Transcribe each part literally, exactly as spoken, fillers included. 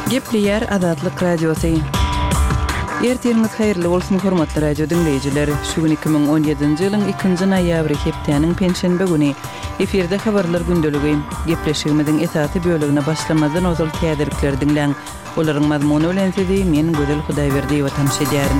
Gepleyer Azatlyk Radiosu. Ertirimiz hayırlı bolsun hormatly radio dinleyijileri. Şu gün iki bin on ýedinji ýylyň ikinji noýabry hepdeniň penşenbe güni efirde habarlar gündöligi. Gepleşigimiziň esaty bölügine başlamadan ozal täderlikleri dinleň. Olaryň mazmuny bilen sizi men Gödel Hudaýberdiýew tanış edýärin.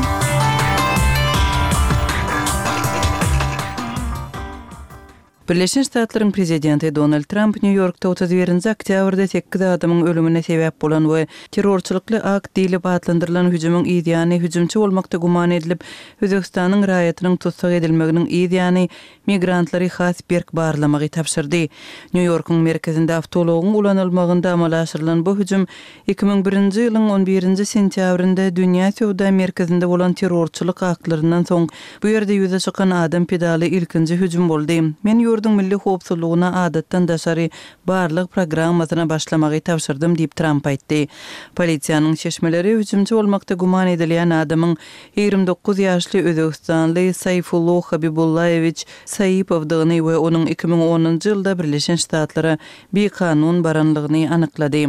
Birleşen Ştatlaryň prezidenti Donald Trump New Yorkda otuz birinji oktýabrda sekiz adamyň ölümine sebäp bolan we terrorçylykly akt diýilip adlandyrylan hüjümüň ýa-ni hüjümçi bolmakda guman edilip Özbekistanyň raýatynyň tutsak edilmeginiň ýa-ni migrantlary Hasberg barlamagy tapşyrdy. New Yorkyň merkezinde awtologyň ulanylmagynda amala aşyrylan bu hüjüm iki bin birinji ýylyň on birinji sentýabrynda dünýä sowda merkezinde bolan terrorçylyk aktlarynyň soň bu ýerde ýüze çykan adam pedaly ilkinji hüjüm boldy. Men Yurdun milli howpsuzlygyna adatdan daşary barlyk programmasyna başlamagy tapşyrdym diýip Trump aýtdy. Polisiýanyň şeşmeleri hüjümçi bolmakda guman edilýän adamyň ýigrimde dokuz ýaşly Özbekistanly Sayfullo Habibullaýewich Saýipowdygyny we onuň iki bin onunji ýylda Birleşen Ştatlara bir kanun baranlygyny anyklady.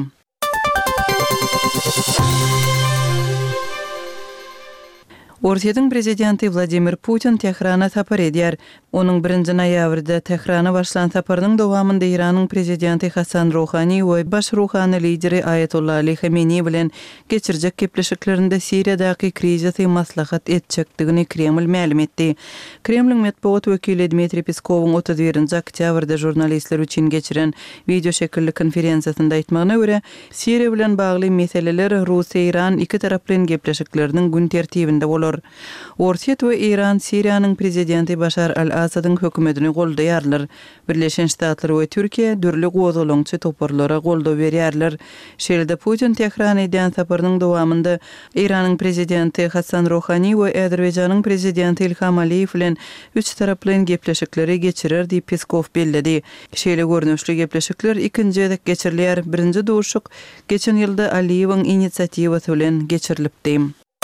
Orsiýatyň prezidenti Vladimir Putin Tehrana sapar edýär. Onuň birinji noýabrda Tehrana başlan saparynyň dowamynda Iranyň prezidenti Hasan Rouhani we baş ruhany lideri Ayatollah Ali Khamenei bilen geçirjek gepleşiklerinde Siriýadaky krizisy maslahat etjekdigini Kreml ma'lum etdi. Kremliň medeniýet wekili Dmitri Peskowyň otuz birinji oktýabrda jurnalistler üçin geçiren video şekilli konferensiýasynda aýtmagyna görä, Siriýa bilen bagly meseleler Russiýa-Iran iki taraplyň gepleşikleriniň gün tertibinde bolar. Orsiýet we Iran Siriýanyň prezidenti Başar al-Asadyň hökümetini goldaýarlar. Birleşen Ştatlar we Türkiýe dürli gozulaňçy toparlara goldaw berýärler. Şeýle Putin Tehrana edýän saparynyň dowamynda Iranyň prezidenti Hasan Rouhani we Azerbaýjanyň prezidenti Ilham Aliýew bilen üç taraplyň gepleşikleri geçirer diýip Peskov bellidi. Şeýle görnüşli gepleşikler ikinji edek geçirilýär. Birinji duşuk geçen ýylda Aliýewiň initsiatywasy bilen geçirilipdi.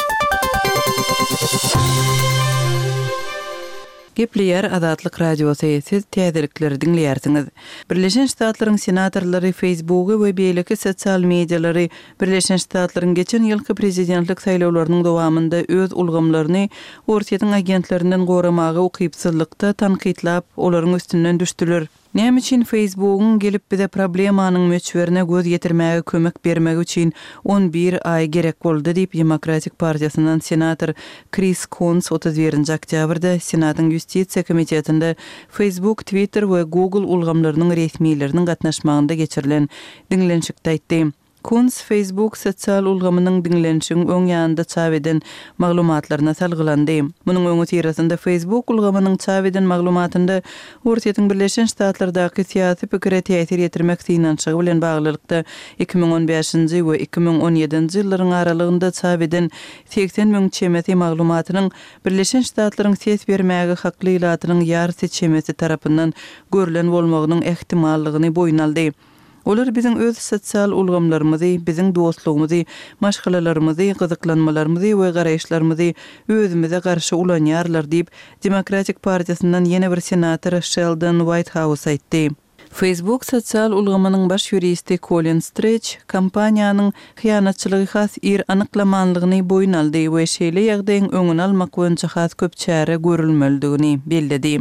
Gepleyer Azatlyk Radiosu siz täzelikleri dinleýärsiňiz. Birleşen Ştatlaryň senatorlary Facebooky we beýleki sosial medialary Birleşen Ştatlaryň geçen ýylky prezidentlik saýlawlarynyň dowamynda öz ulgamlaryny Orsiýatyň agentlerinden goramagy ukypsızlykda tanqidlap olaryň üstünden düşdüler. Näme üçin Facebookyň gelip bize problemanyň möçberine göz getirmäge kömek bermek üçin on bir ay gerek boldy diýip Demokratik partiýasyndan senator Chris Coons otuz birinji oktýabrda Senatyň Ýustisiýa komitetinde Facebook, Twitter we Google ulgamlarynyň resmiýleriniň gatnaşmagynda geçirilen diňlenşikde aýtdy. Coons Facebook sosial ulgamynyň diňlenşigiň öň ýanynda çap eden maglumatlaryna salgylandy. Munyň öňü tirasynda Facebook ulgamynyň çap eden maglumatynda Orsiýatyň Birleşen Ştatlardaky syýasy pikire täsir ýetirmek synançygy bilen baglylykda iki bin on beşinji we iki bin on ýedinji ýyllaryň aralygynda çap eden seksen müň çemeti maglumatynyň Birleşen Ştatlaryň ses bermäge hakly ilatynyň ýarysy çemeti tarapyndan görülen bolmagynyň ehtimallygyny boýun aldy. Olar biziň öz sosial ulgamlarymyzy, biziň dostlugymyzy, maşgalalarymyzy, gyzyklanmalarymyzy we garaýşlarymyzy özümize garşy ulanýarlar diýip Demokratik partiýasyndan ýene bir senator Sheldon Whitehouse aýtdy. Facebook sosial ulgamanyň baş ýuristi Colin Stretch kampaniýanyň hyýanatçylygy has ir anyklamanlygyny boýun aldy we şeýle ýagdaýyň öňüni almak boýunça has köp çäre görülmeligini bellidi.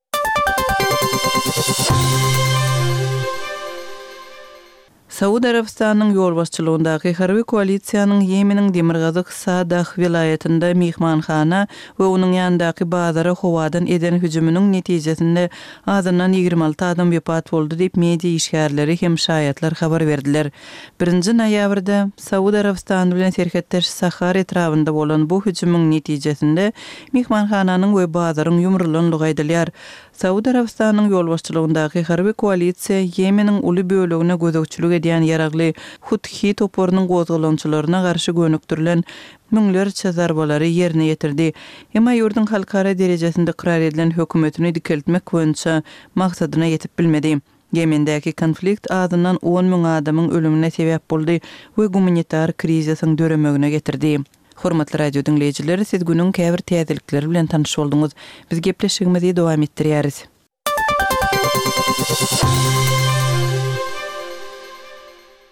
Saudi Arabistanyň ýolbaşçylygyndaky harby koalisiýanyň Ýemeniň Demirgazyk Sadah vilayetinde mihmanhana we onuň ýanyndaky bazara howadan eden hüjümüniň netijesinde azyndan ýigirme alty adam wepat boldy diýip media işgärleri hem şaýatlar habar berdiler. birinji noýabrda Saudi Arabistany bilen serhetdeş Sahar etrafynda bolan bu hüjümüň netijesinde mihmanhananyň we bazaryň ýumrulanlygy aýdylýar. Saudi Arabistanyň ýolbaşçylygyndaky harby koalisiýa Ýemeniň uly bölegine gözegçilik edýän ýaragly Huthi toporunyň gozgulançylaryna garşy gönüktirilen müňlerçe zarbalary ýerine ýetirdi. Emma ýurdun halkara derejesinde karar edilen hökümetini dikeltmek boýunça maksadyna ýetip bilmedi. Ýemendäki konflikt azyndan on müň adamyň ölümine sebäp boldy we humanitar krizisyň döremegine getirdi. Hormatly radio dinleyijileri, siz günüň käbir täzelikleri bilen tanyş bolduňyz. Biz gepleşigimizi dowam etdirýäris.